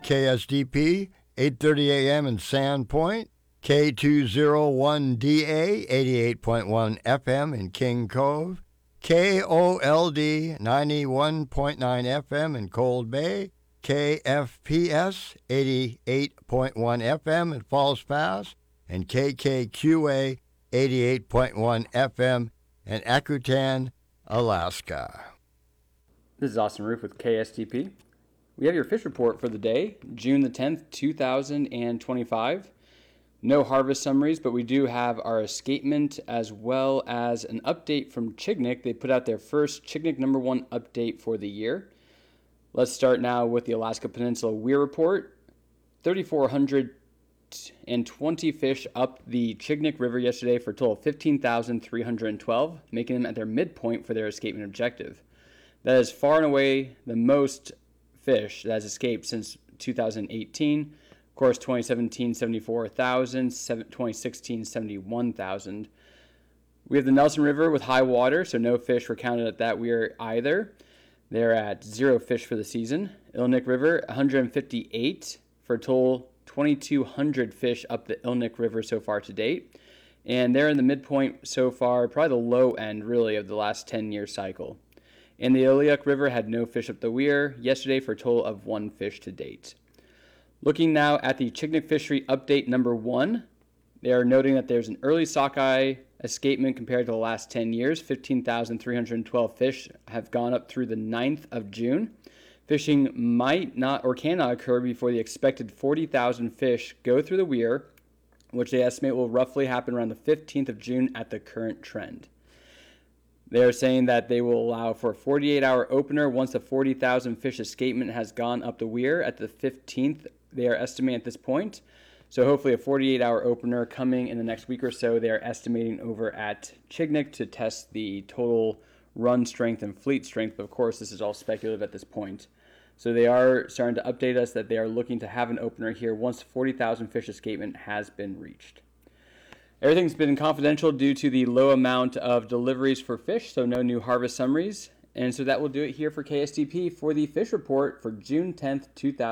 KSDP, 8:30 a.m. in Sandpoint, K201DA, 88.1 FM in King Cove, KOLD, 91.9 FM in Cold Bay, KFPS, 88.1 FM in Falls Pass, and KKQA, 88.1 FM in Akutan, Alaska. This is Austin Roof with KSTP. We have your fish report for the day, June the 10th, 2025. No harvest summaries, but we do have our escapement as well as an update from Chignik. They put out their first Chignik number 1 update for the year. Let's start now with the Alaska Peninsula Weir report. 3,420 fish up the Chignik River yesterday for a total of 15,312, making them at their midpoint for their escapement objective. That is far and away the most fish that has escaped since 2018. Of course, 2017, 74,000, 2016, 71,000. We have the Nelson River with high water, so no fish were counted at that weir either. They're at 0 fish for the season. Ilnik River, 158 for a total 2,200 fish up the Ilnik River so far to date. And they're in the midpoint so far, probably the low end really of the last 10-year cycle. And the Iliuk River had no fish up the weir yesterday for a total of 1 fish to date. Looking now at the Chignik Fishery Update number 1, they are noting that there's an early sockeye escapement compared to the last 10 years. 15,312 fish have gone up through the 9th of June. Fishing might not or cannot occur before the expected 40,000 fish go through the weir, which they estimate will roughly happen around the 15th of June at the current trend. They are saying that they will allow for a 48-hour opener once the 40,000 fish escapement has gone up the weir at the 15th. They are estimating at this point. So hopefully a 48-hour opener coming in the next week or so. They are estimating over at Chignik to test the total run strength and fleet strength. But of course, this is all speculative at this point. So they are starting to update us that they are looking to have an opener here once 40,000 fish escapement has been reached. Everything's been confidential due to the low amount of deliveries for fish, so no new harvest summaries. And so that will do it here for KSTP for the fish report for June 10th,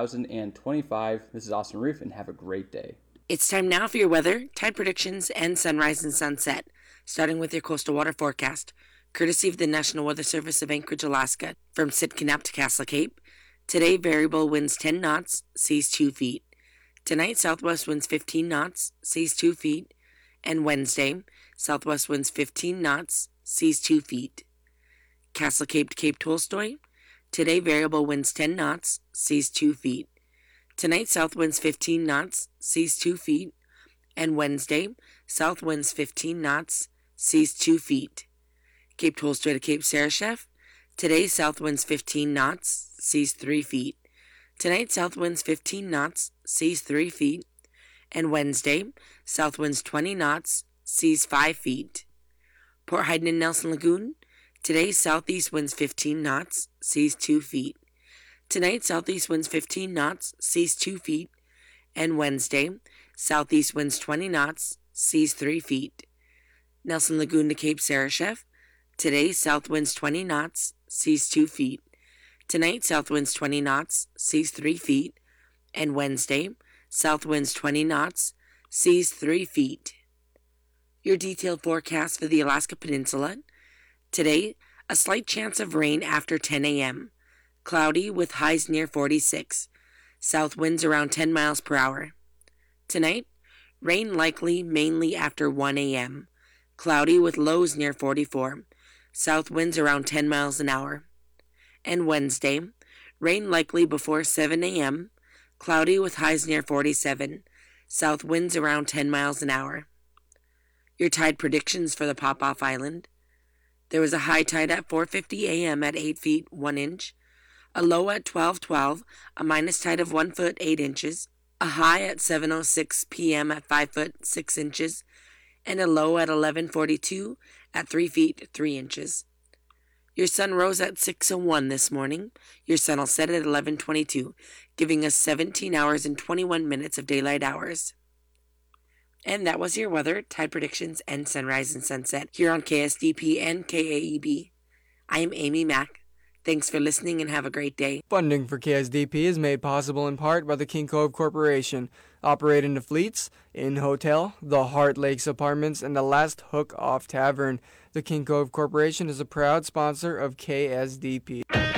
2025. This is Austin Roof, and have a great day. It's time now for your weather, tide predictions, and sunrise and sunset, starting with your coastal water forecast, courtesy of the National Weather Service of Anchorage, Alaska. From Sitkanack to Castle Cape, today variable winds 10 knots, seas 2 feet. Tonight, southwest winds 15 knots, seas 2 feet. And Wednesday, southwest winds 15 knots, seas 2 feet. Castle Cape to Cape Tolstoy, today variable winds 10 knots, seas 2 feet. Tonight, south winds 15 knots, seas 2 feet. And Wednesday, south winds 15 knots, seas 2 feet. Cape Tolstoy to Cape Sarashef, today south winds 15 knots, seas 3 feet. Tonight, south winds 15 knots, seas 3 feet. And Wednesday, south winds 20 knots, seas 5 feet. Port Hayden and Nelson Lagoon, today southeast winds 15 knots, seas 2 feet. Tonight, southeast winds 15 knots, seas 2 feet. And Wednesday, southeast winds 20 knots, seas 3 feet. Nelson Lagoon to Cape Sarashef, today south winds 20 knots, seas 2 feet. Tonight, south winds 20 knots, seas 3 feet. And Wednesday, south winds 20 knots, seas 3 feet. Your detailed forecast for the Alaska Peninsula. Today, a slight chance of rain after 10 a.m. Cloudy with highs near 46. South winds around 10 miles per hour. Tonight, rain likely mainly after 1 a.m. Cloudy with lows near 44. South winds around 10 miles an hour. And Wednesday, rain likely before 7 a.m. Cloudy with highs near 47. South winds around 10 miles an hour. Your tide predictions for the Pop-Off Island. There was a high tide at 4:50 a.m. at 8 feet 1 inch, a low at 12:12, a minus tide of 1 foot 8 inches, a high at 7:06 p.m. at 5 foot 6 inches, and a low at 11:42 at 3 feet 3 inches. Your sun rose at 6:01 this morning. Your sun will set at 11:22, giving us 17 hours and 21 minutes of daylight hours. And that was your weather, tide predictions, and sunrise and sunset here on KSDP and KAEB. I am Amy Mack. Thanks for listening and have a great day. Funding for KSDP is made possible in part by the King Cove Corporation, operating the Fleets, Inn Hotel, the Heart Lakes Apartments, and the Last Hook Off Tavern. The King Cove Corporation is a proud sponsor of KSDP.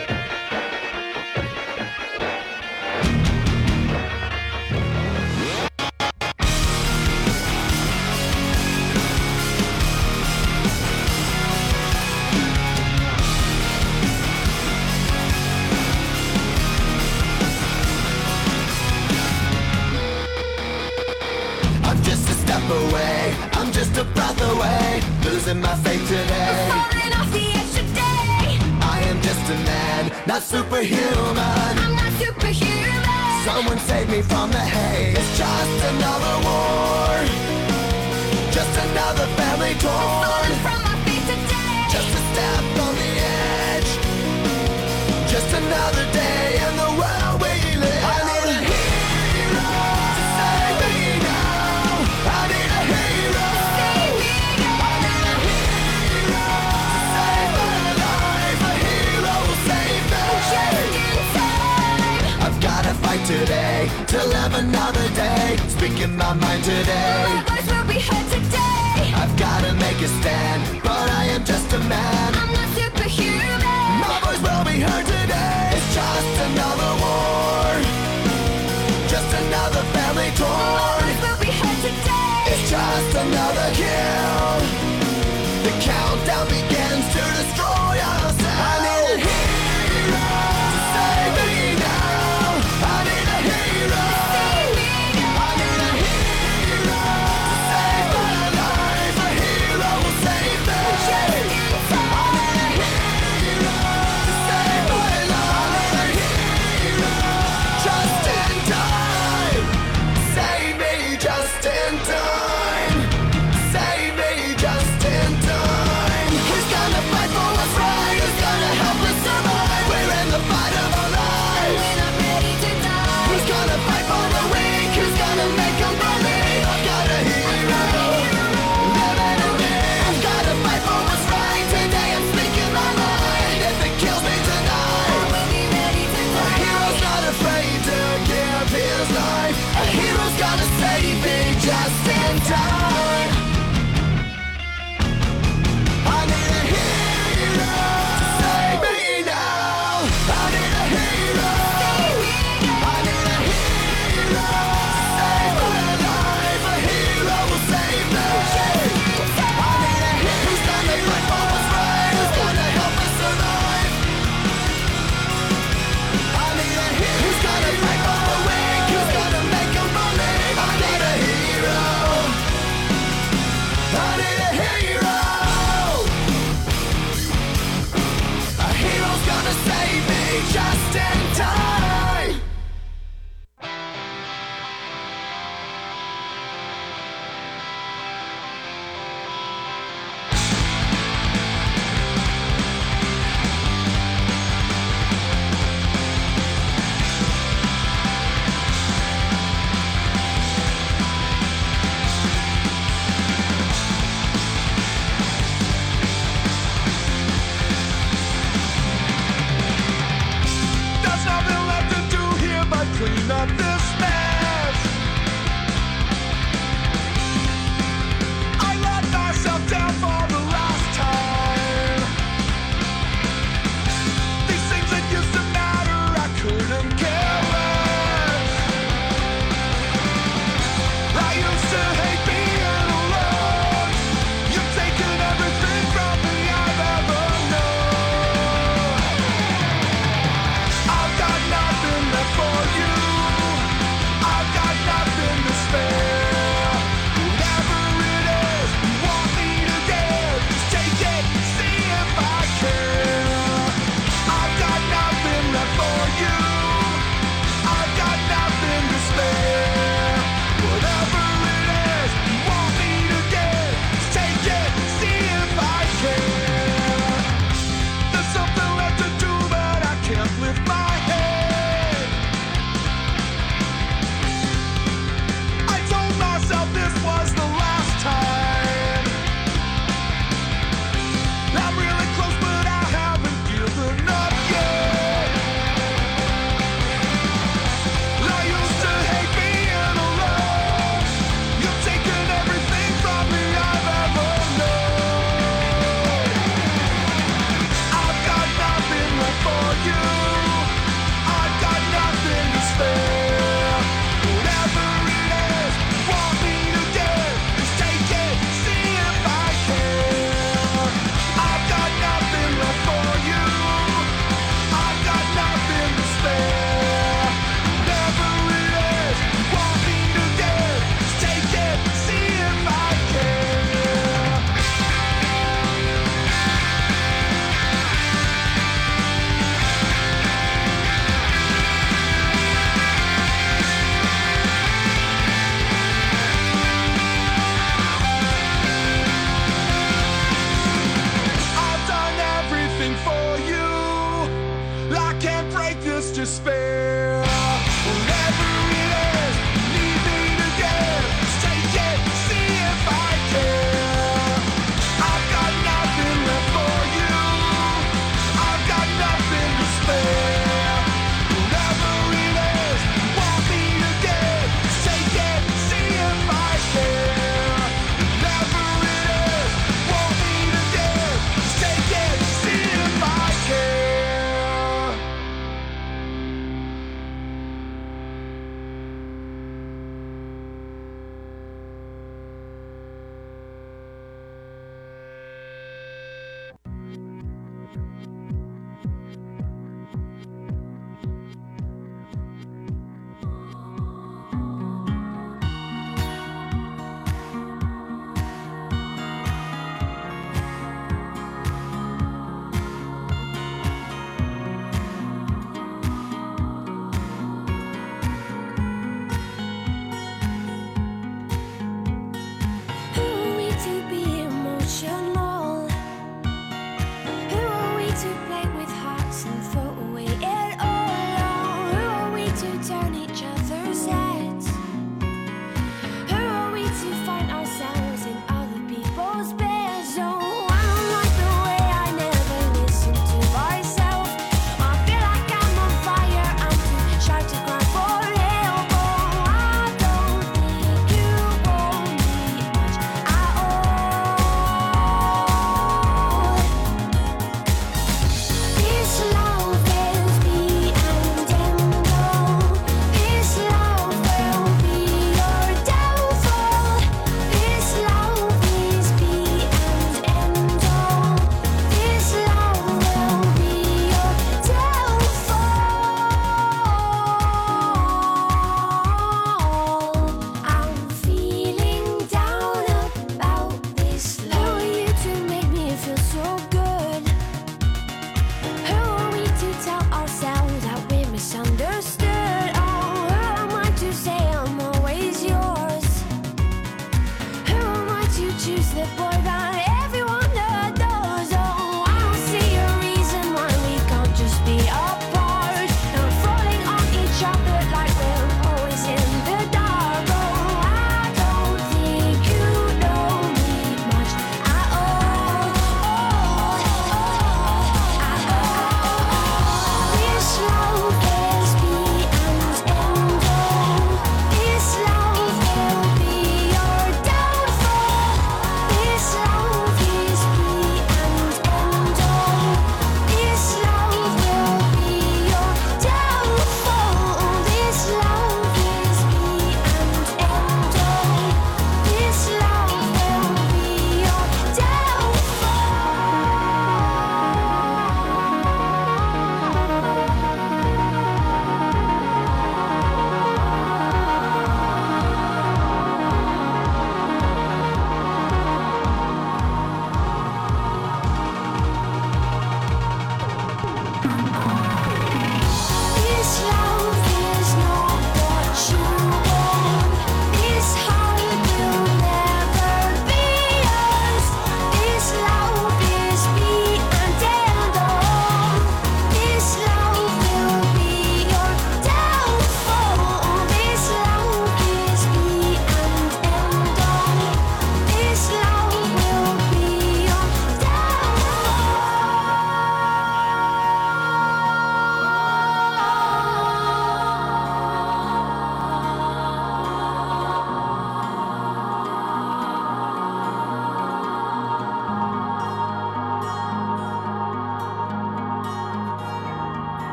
Away, I'm just a breath away, losing my faith today. Falling off the edge today. I am just a man, not superhuman. I'm not superhuman. Someone save me from the haze. It's just another war, just another family torn. Falling from my feet today. Just a step on the edge, just another day in the world we live. I need a hero to save me now. I need a hero. Save me now. I need a hero to save my life. A hero will save me. Just in time. I've gotta fight today to live another day. Speaking my mind today. My voice will be heard today. I've gotta make a stand, but I am just a man. I'm not superhuman. My voice will be heard today. It's just another war, just another family My torn. voice will be heard today. It's just another kill. The countdown begins to destroy ourselves. I need a hero to save me now. I need a hero. Save me now. I need a hero to save my life. A hero will save me. Just in time. I need a hero to save my life. I need a hero just in time. Save me just in time. Save me just in time. Who's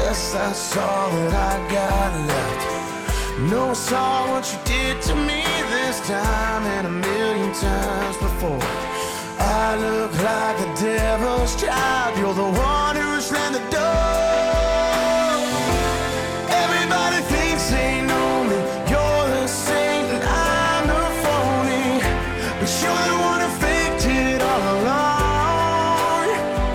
guess that's all that I got left. No, I saw what you did to me this time and a million times before. I look like the devil's child. You're the one who slammed the door. Everybody thinks they know me. You're the saint and I'm the phony, but you're the one who faked it all along.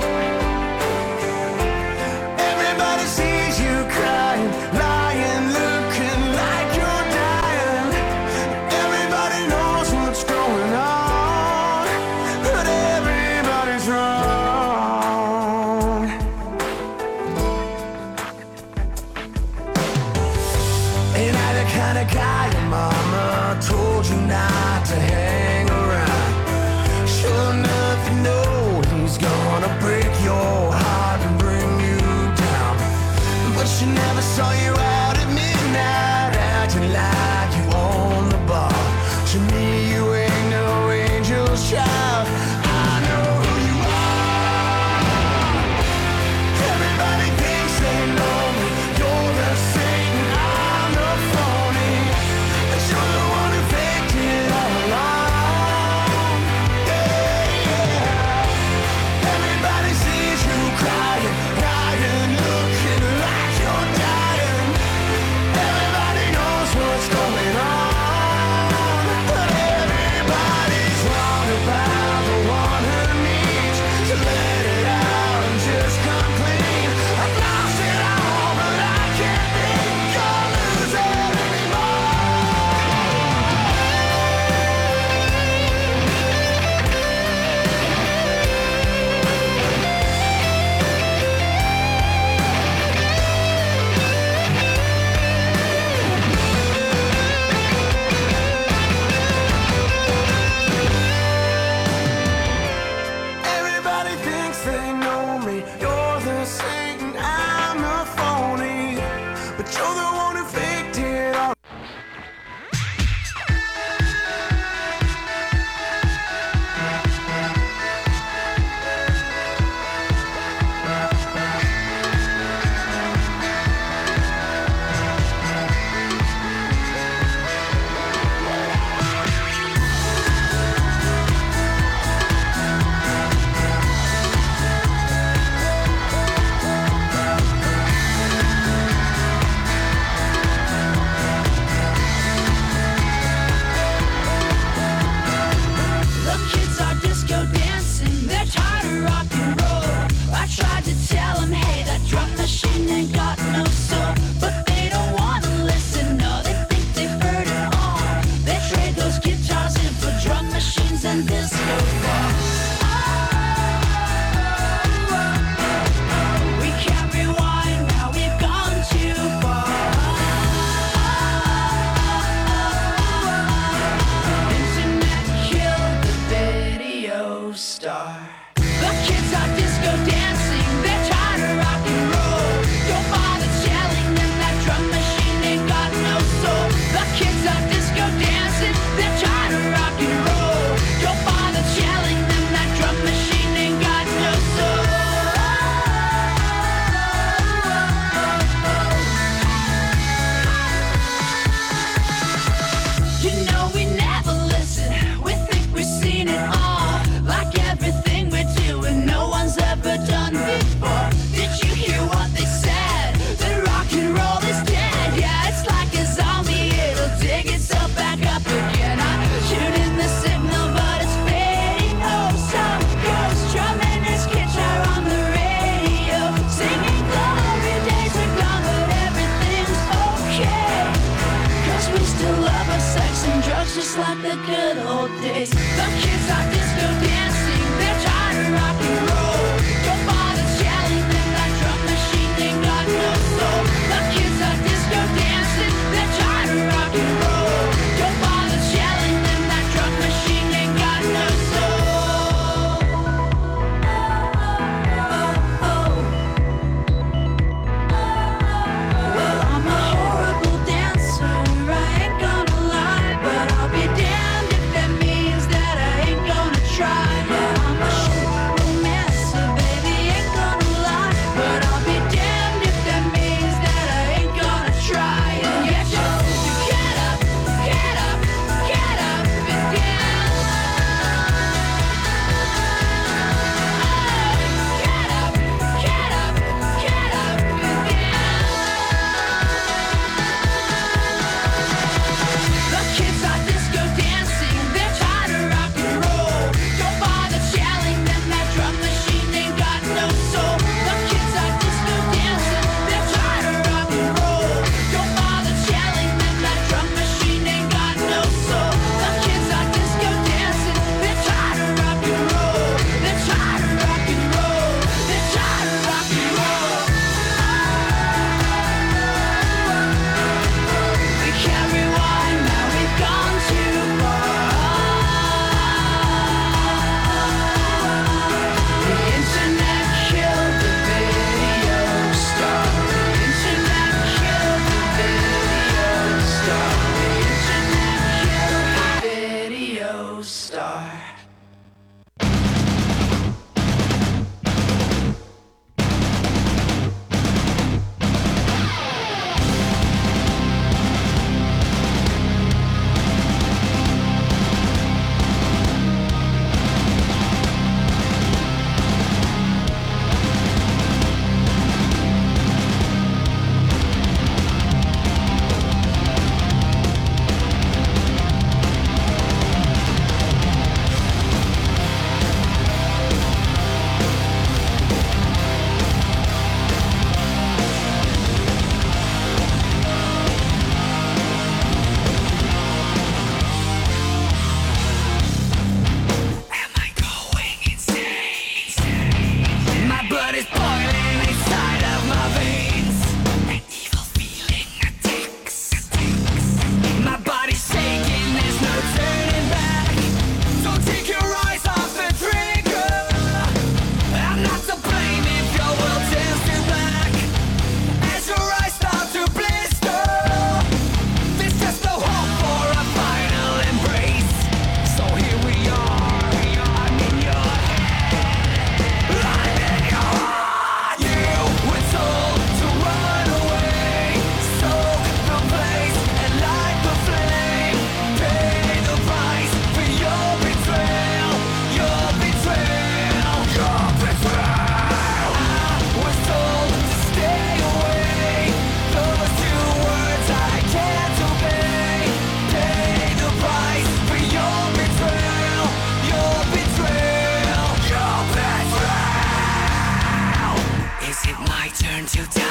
Everybody sees you crying, lying, looking like you're dying. Everybody knows what's going on, but everybody's wrong. Ain't I the kind of guy your mama told you not to hang around? Sure enough, you know he's gonna break your heart and bring you down. But she never saw you out at midnight acting like you own the bar. To me, you ain't no angel's child. I know who you are. Everybody thinks they know me. You're the saint and I'm the phony, but you're the one who faked it all along. Yeah, yeah. Everybody sees you crying, crying, looking like you're dying. Everybody knows what's going on, but everybody's wrong about the one who needs to let it out and just come clean. I've lost it all, but I can't think I'll lose it anymore. Everybody thinks they know me. You're the saint and I'm the phony, but you're the one who faked it all. The kids are disco dancing, they're tired of rock and roll. I tried to tell them, hey, that drum machine ain't got no soul. But they don't want to listen, no, they think they've heard it all. They trade those guitars in for drum machines and disco balls. We can't rewind now, we've gone too far. Internet killed the video star. The kids are disco dancing, they're tired of rock and roll. Don't bother telling them that drum machine ain't got no soul. The kids are disco dancing, they're tired of rock and roll. Don't bother telling them that drum machine ain't got no soul. You know we never listen, we think we've seen it all. Like everything we're doing, no one's ever done before. Did you hear what they said? That rock and roll is dead. Yeah, it's like a zombie, it'll dig itself back up again. I shoot in the signal, but it's fading. Oh, some ghost drumming his guitar on the radio, singing glory days are gone, but everything's okay. 'Cause we still love our sex and drugs just like the good old days. The kids are disco dancing, they're tired of rock and roll. Don't bother telling them that drum machine ain't got no soul. The kids are disco dancing, they're tired of rock and roll. Don't bother telling them that drum machine ain't got no soul. Well, I'm a horrible dancer, I ain't gonna lie, but I'll be damned if that means that I ain't gonna try.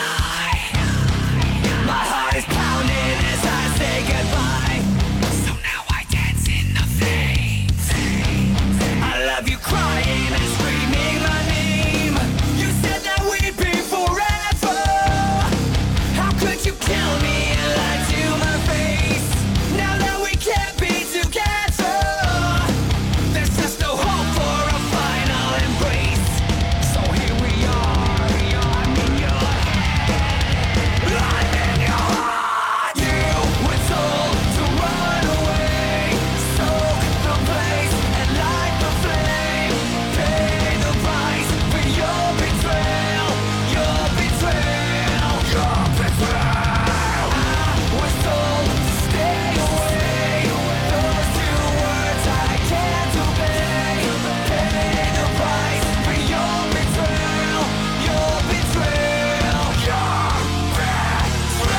My heart is pounding as I say goodbye. So now I dance in the flames. I love you crying and screaming my name. You said that we'd be forever. How could you kill me and lie to my face? Now that we can't be together, there's just no hope for a final embrace. So here we are, I'm in your head, I'm in your heart. You were told to run away, soak the place and light the flame. Pay the price for your betrayal, your betrayal, your betrayal. I was told to stay away, those two words I can't obey. Pay the price for your betrayal, your betrayal, your betrayal.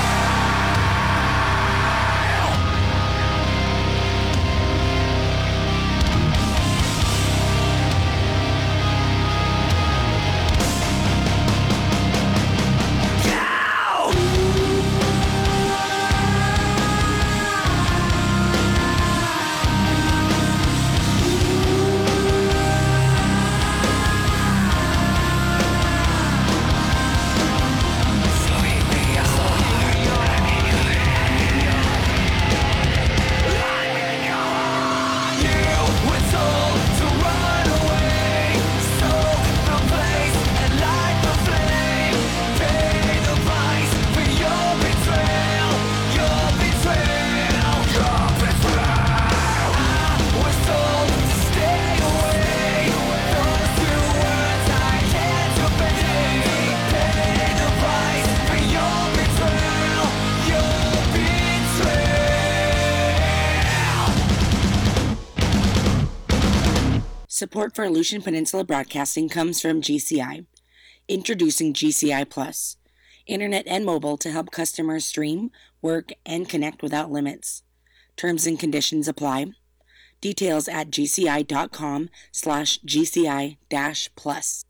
Support for Aleutian Peninsula Broadcasting comes from GCI. Introducing GCI Plus, internet and mobile to help customers stream, work, and connect without limits. Terms and conditions apply. Details at gci.com/GCI-plus.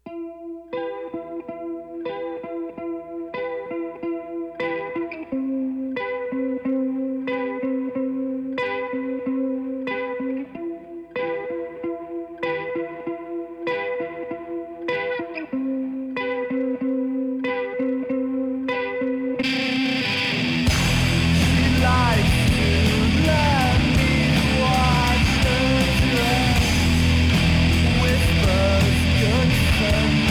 Whispers, good friend.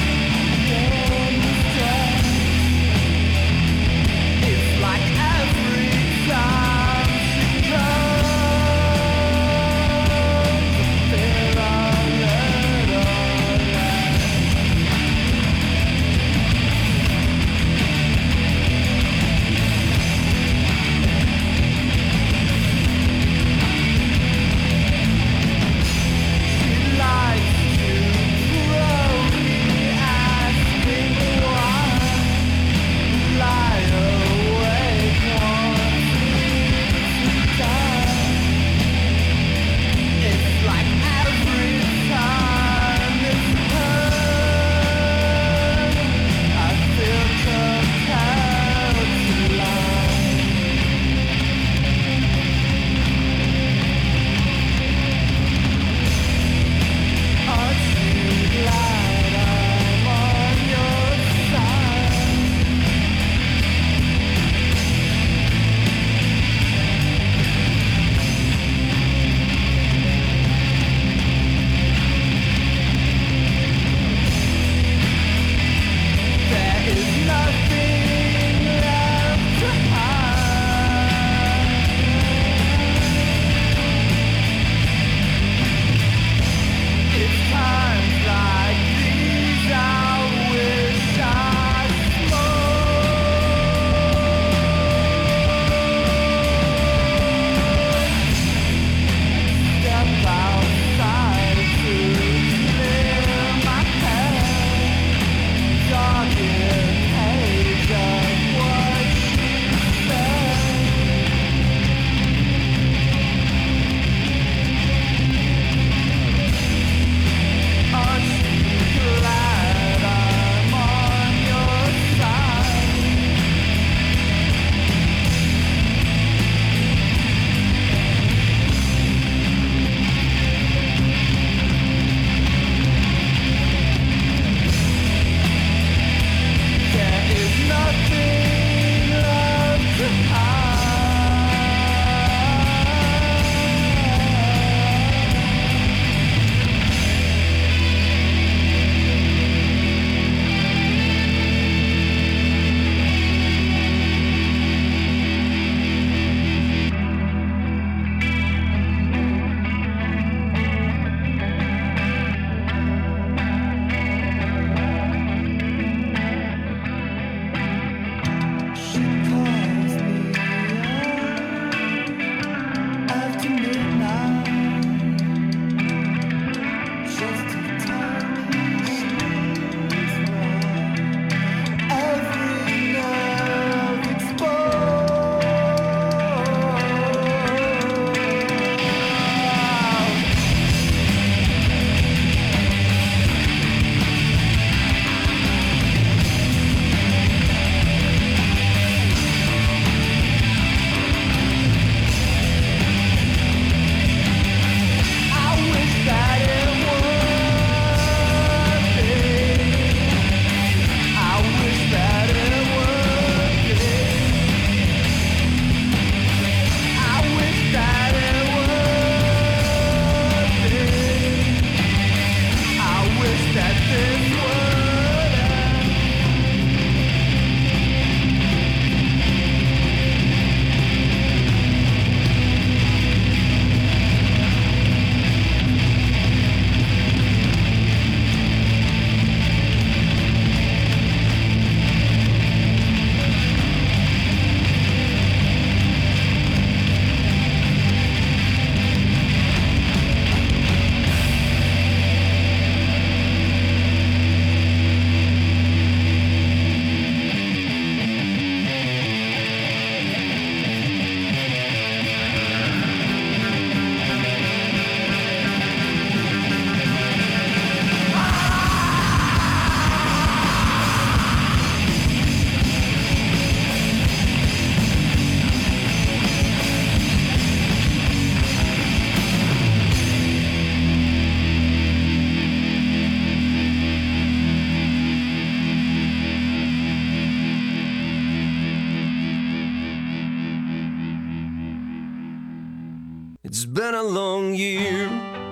It's been a long year,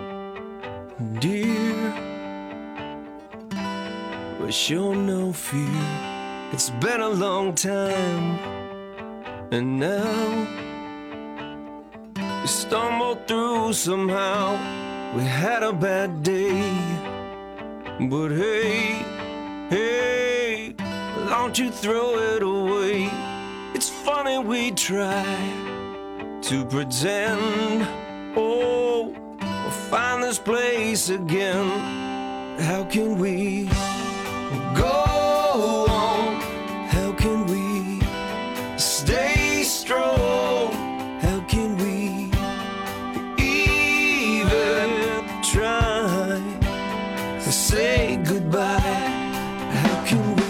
dear. But sure no fear. It's been a long time, and now we stumbled through somehow. We had a bad day, but hey, hey, don't you throw it away. It's funny we try to pretend, oh, we'll find this place again. How can we go on? How can we stay strong? How can we even try to say goodbye? How can we?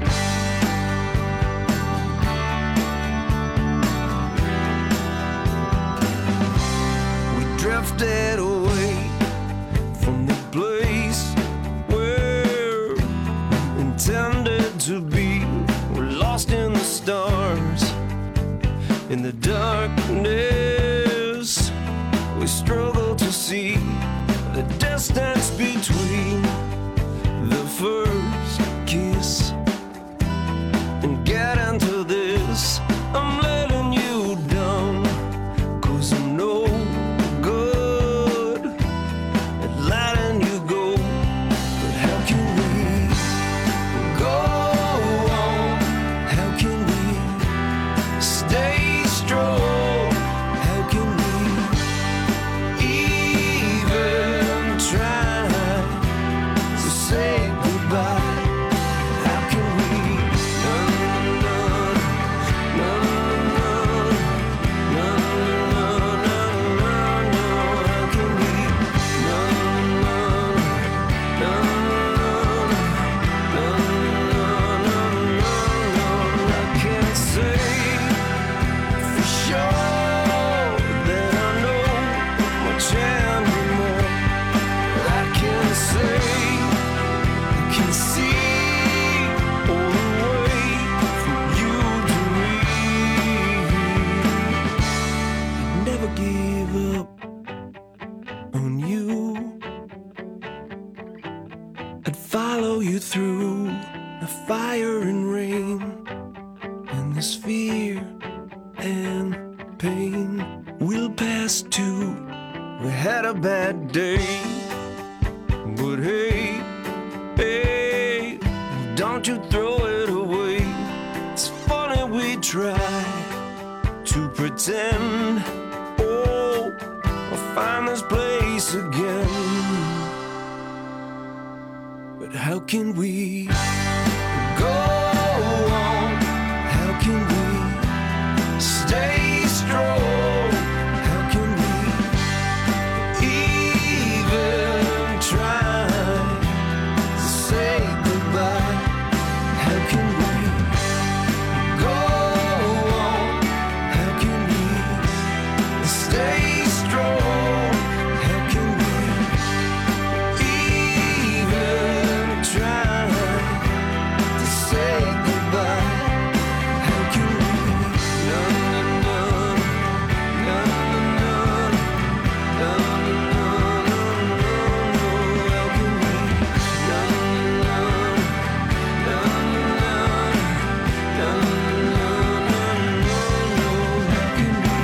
Drifted away from the place where we intended to be. We're lost in the stars, in the darkness. We struggle to see the distance between the first kiss and get into this. I'm letting you down, 'cause I'm no good at letting you go. But how can we go on? How can we stay strong? How can we even try to say goodbye? How can we? No, no, no, no, no, no, no, no, no. How can we? No, no, no, no, no, no, no. I can't say for sure that I know much anymore. I can say I can see all the way from you to me. I'd never give up on you. I'd follow you through the fire and rain, and this fear and pain will pass too. We had a bad day, but hey, hey, don't you throw it away. It's funny we try to pretend, oh, I'll find this place again. But how can we go on? How can we stay strong? How can we even try to say goodbye? How can we go on? How can we stay strong? How can we even try to say goodbye? How can we? No, no, no, no, no, no, no, no, no. How can we? No, no, no, no, no, no, no. How can we?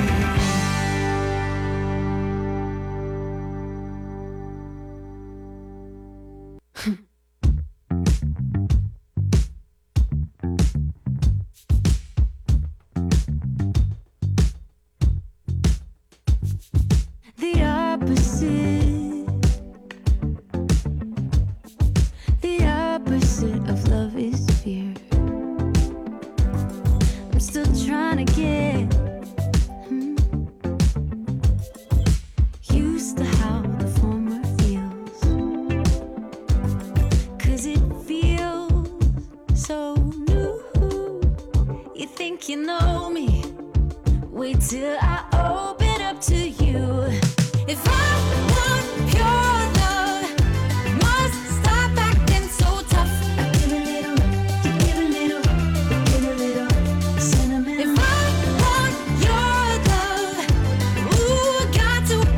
The opposite of love is fear. I'm still trying to get used to how the former feels, 'cause it feels so new. You think you know me? Wait till I open up to you. If I want pure love, must stop acting so tough. Give a little, you give a little, you give a little sentiment. If I want your love, ooh, got to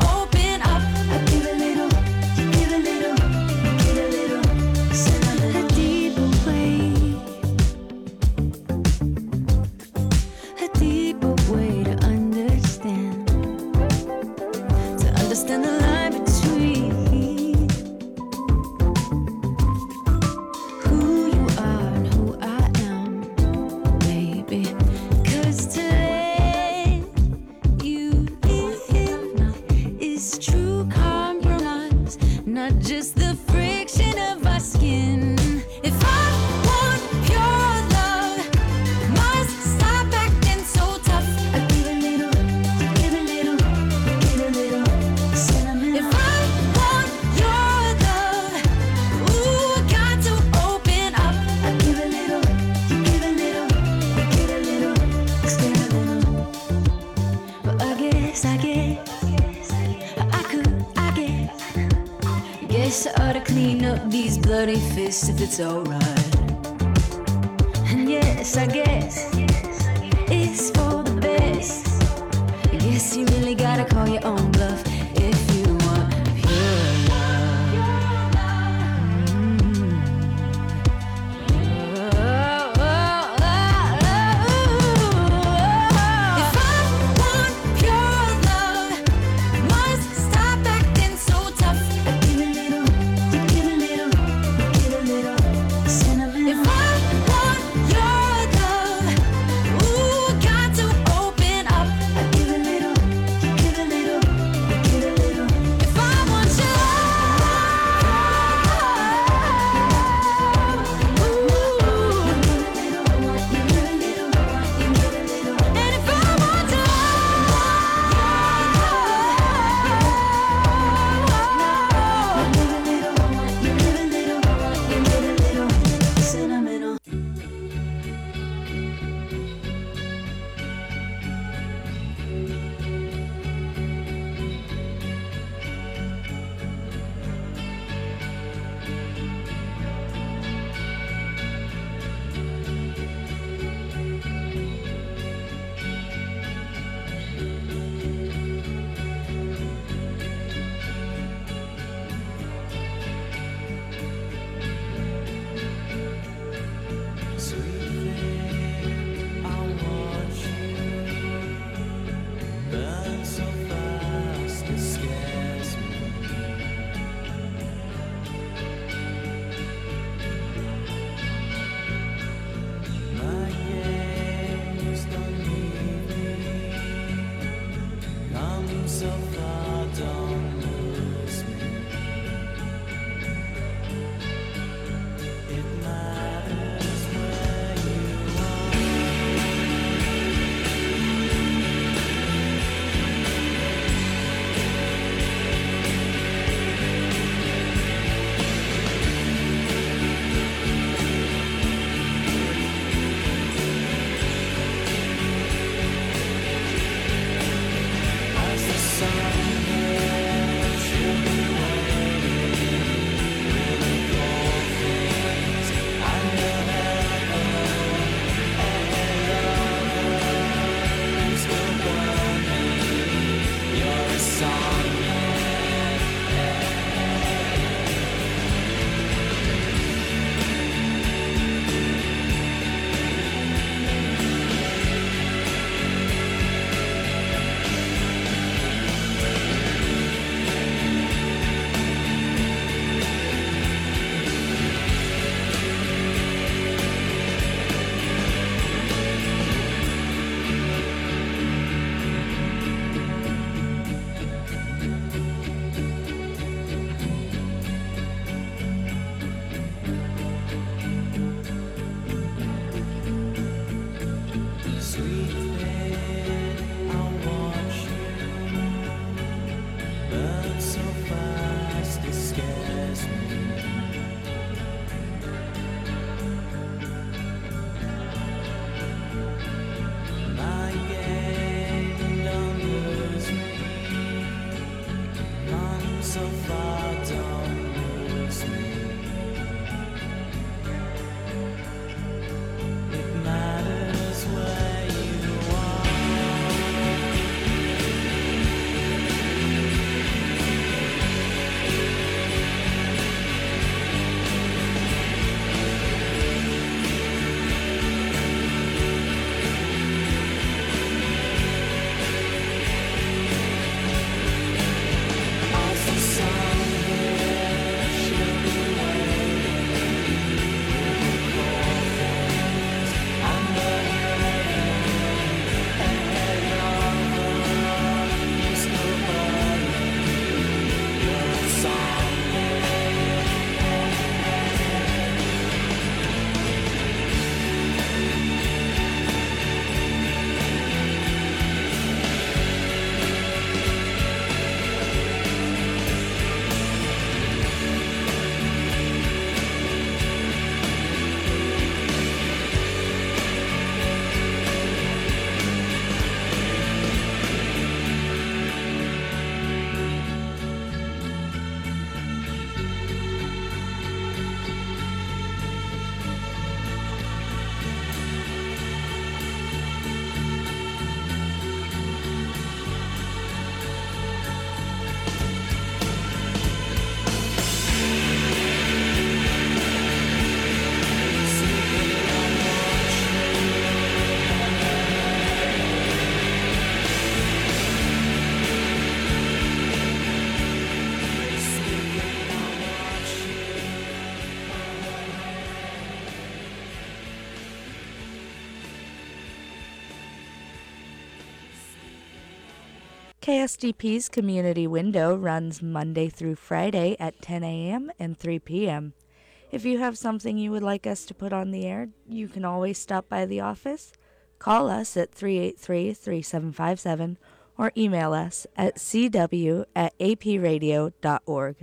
Guess I ought to clean up these bloody fists if it's alright. And yes, I guess it's for the best. I guess you really gotta call your own bluff if you want pure love. If I want pure love, I must stop acting so tough. I give a little, you give a little, you give a little sentimental. If I want your love, KSDP's Community Window runs Monday through Friday at 10 a.m. and 3 p.m. If you have something you would like us to put on the air, you can always stop by the office, call us at 383-3757, or email us at cw@apradio.org.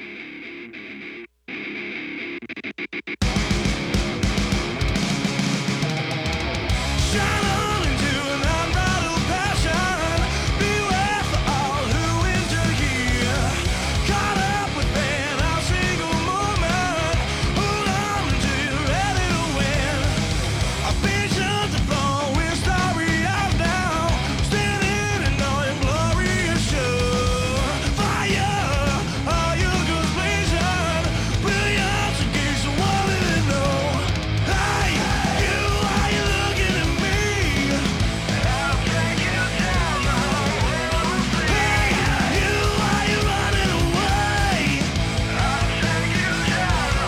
Shine on into an unbridled passion. Beware for all who enter here. Caught up with pain, our single moment. Hold on until you're ready to win. A vision to flow with starry eyes now. Standing in all your glorious show. Fire, all your good blazing. Brilliance in case you wanted to know. Hey, you, are you looking at me? I'll take you down the hall. Hey, you, are you running away? I'll take you down the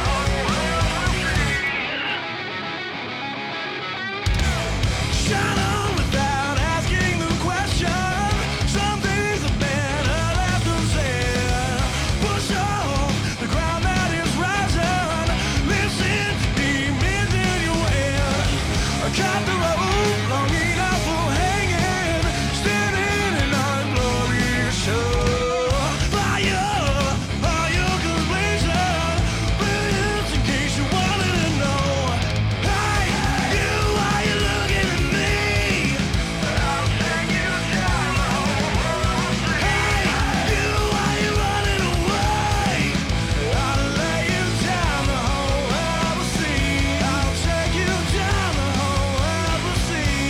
hall. Shine on without asking the question. Some things are better left unsaid. Push off the ground that is rising. Listen to demons in your head. Cut the rope long enough for hanging. Standing in our glorious show. Fire, fire goes blazing. Brilliance in case you wanted to know. Hey, you, are you looking at me? I'll take you down the hall. Hey, you, are you running away? I'll lay you down the whole ever see. I'll take you down the whole ever see.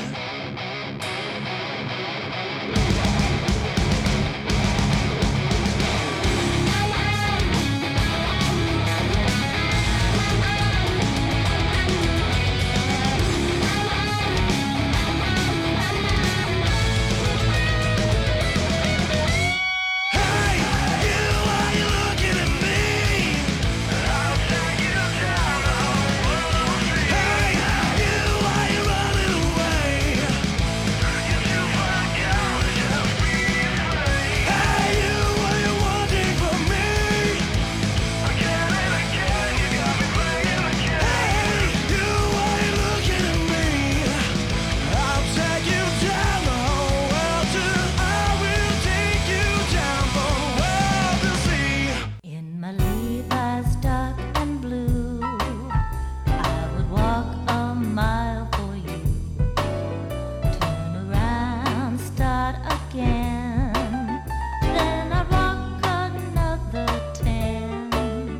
Hey, you, are you looking at me? I'll take you down the whole Hey, you, are you running away? If you find out it's just me. Hey, you, what are you wanting from me? Again and again, you got me playing again. Hey, you, are you looking at me? I'll take you down the whole world too. I will take you down for the world to see. In my Levi's dark and blue, I would walk a mile for you. Turn around, start again. Then I'd walk another 10.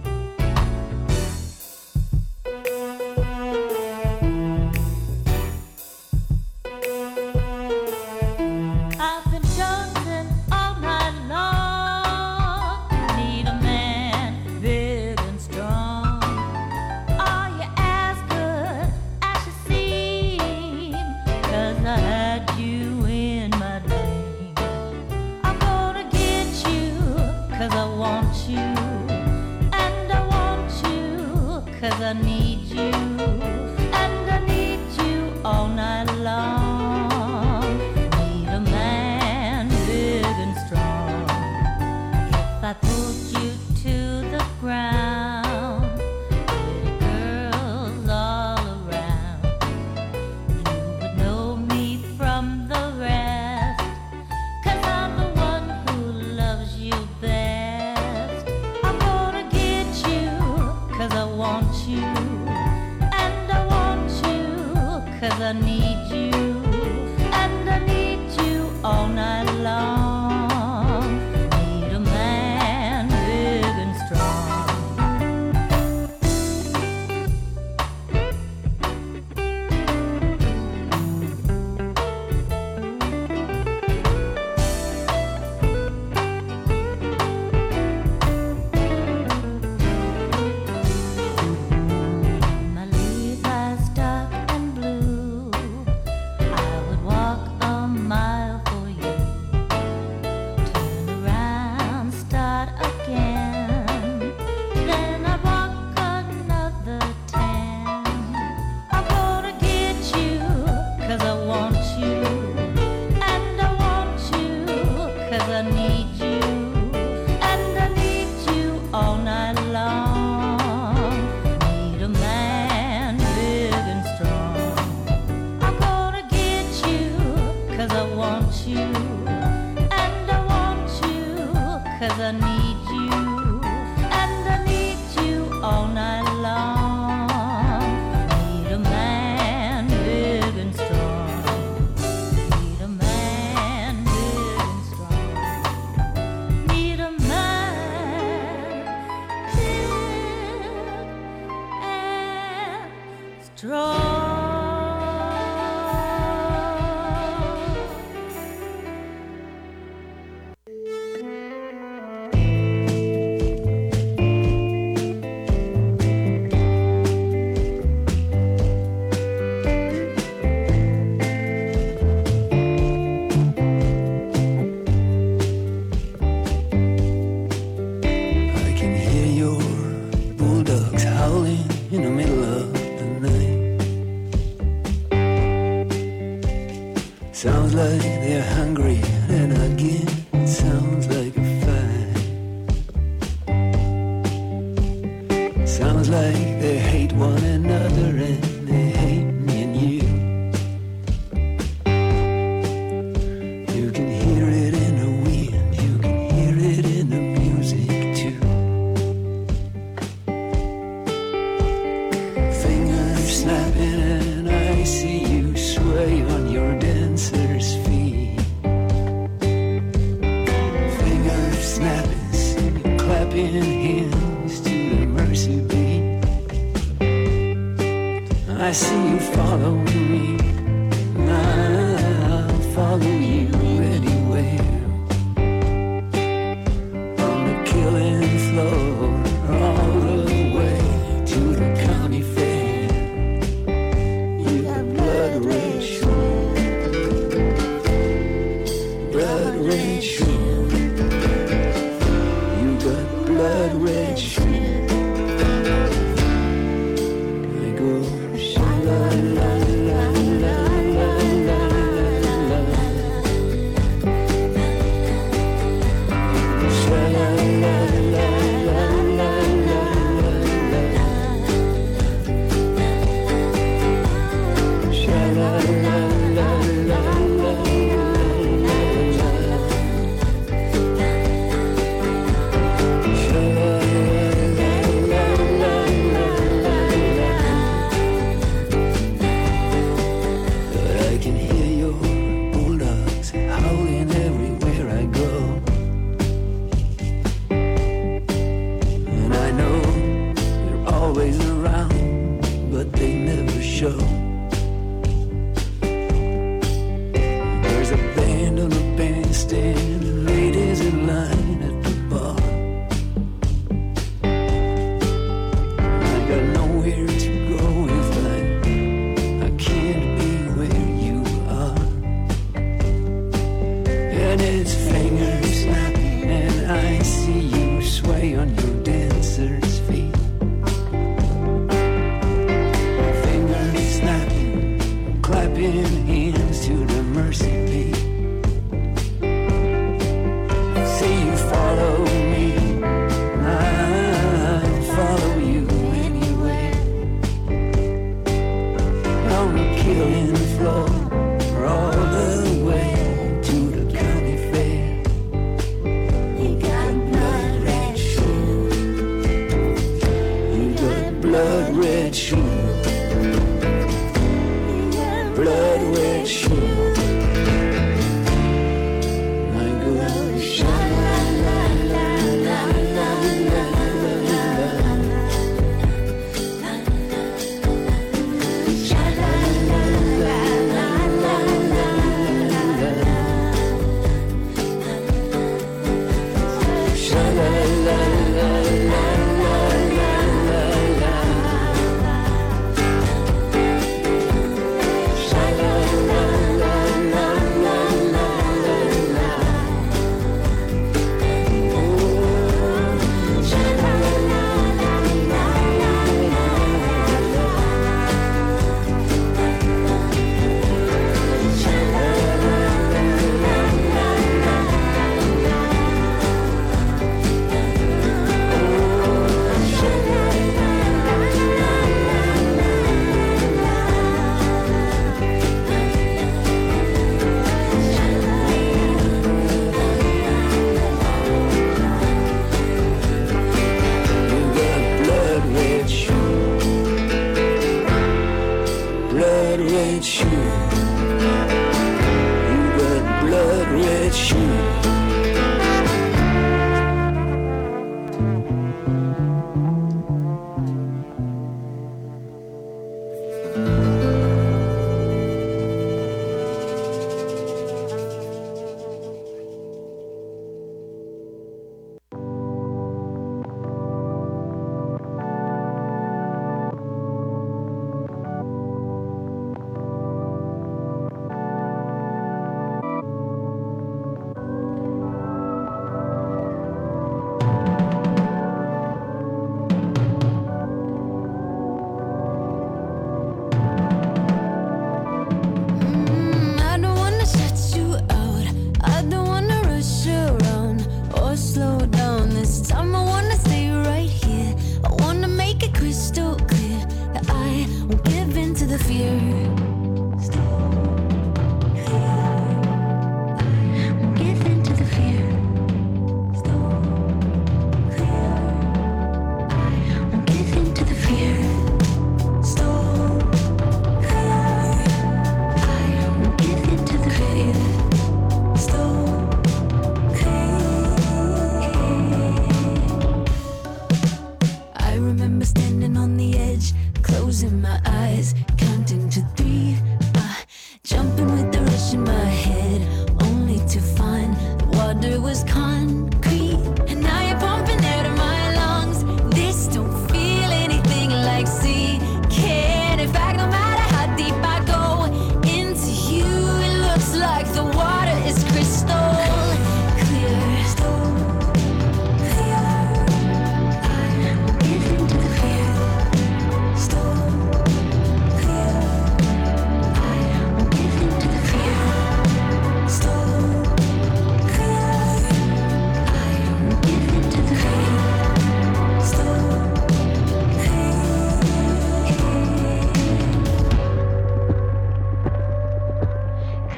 I've been chosen all night long. Need a man big and strong. Are you as good as you seem? 'Cause I had you in my dream. I'm gonna get you 'cause I want you. And I want you 'cause I need you. And I need you all night long. Need a man big and strong. If I pulled you to the ground, pretty girls all around, you would know me from the rest. 'Cause I'm the one who loves you best. I'm gonna get you 'cause I want you. And I want you 'cause I need you. And I need you all night long. Need a man big and strong. My Levi's dark and blue, I would walk a mile for you. Sounds like they're hungry, and again, it sounds like a fight. Sounds like they hate one another, and they hate me and you. You can hear it in the wind, you can hear it in the music too. Fingers snapping, and I see you sway on your dancer's feet. Fingers snapping, see you clapping hands to the mercy beat. I see you following me, and I'll follow you anywhere. On the killing floor, all the way to the county fair. You got blood red shoes, blood red shoes. You got blood red shoes. I go sha la la la la la la la. Sha la la la la la la la. Sha la la la la la la. Sha la la la la la. But I can hear your bulldogs howling everywhere I go. And I know they're always around, but they never show. There's a band on the bandstand, and ladies in line at the bar. I got nowhere to go if I can't be where you are. And it's fingers snapping, and I see you sway on your dancer's feet. Fingers snapping, clapping hands to the mercy beat. See you follow me, and I'll follow you anyway. On the killing floor, all the way to the county fair. You got blood red shoes. You got blood red shoes. Blood red shoes. I go sha la la la la la la la la. Sha la la la la la la la. Sha la la la la la la la. Sha la la la la la la la. Oh, sha la la la la la. Sha la la la You got blood red shoes. Blood red shoes. You got blood red shoes.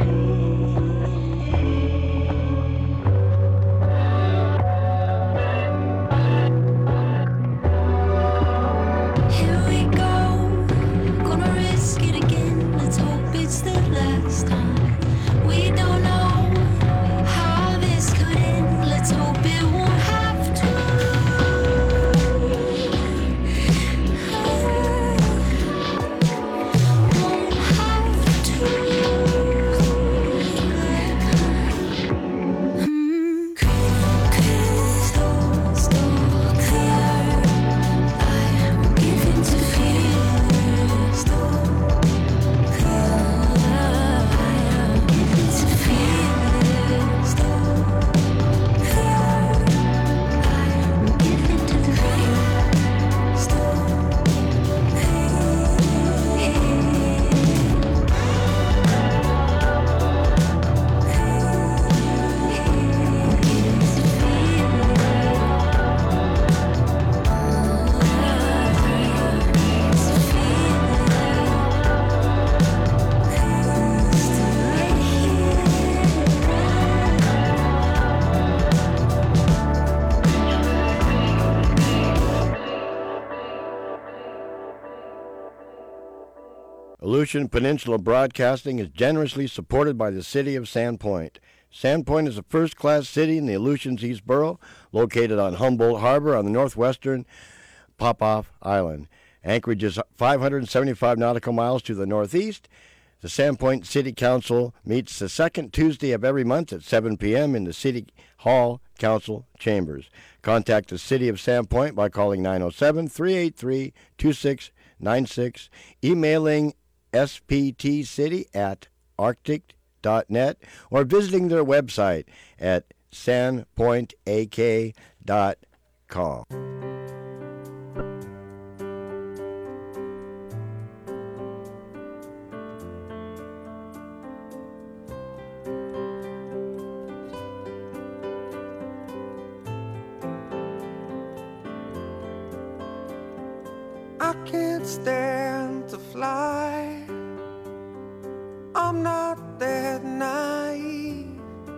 Here we go, gonna risk it again. Let's hope it's the last time. We don't know how this could end. Let's hope it won't have to. Won't have to. Crystal clear. I'm giving to fear. Crystal clear. I'm giving to fear. Crystal clear. I'm giving to the fear. Crystal Aleutian Peninsula Broadcasting is generously supported by the City of Sandpoint. Sandpoint is a first-class city in the Aleutians East Borough, located on Humboldt Harbor on the northwestern Popoff Island. Anchorage is 575 nautical miles to the northeast. The Sandpoint City Council meets the second Tuesday of every month at 7 p.m. in the City Hall Council Chambers. Contact the City of Sandpoint by calling 907-383-2696, emailing sptcity@arctic.net, or visiting their website at sandpointak.com. I can't stand to fly. I'm not that naive.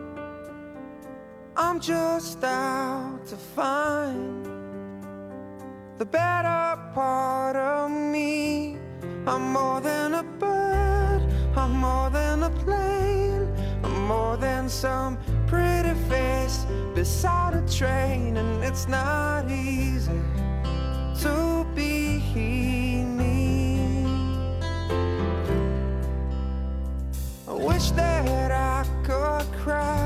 I'm just out to find the better part of me. I'm more than a bird, I'm more than a plane, I'm more than some pretty face beside a train. And it's not easy to be me. I wish that I could cry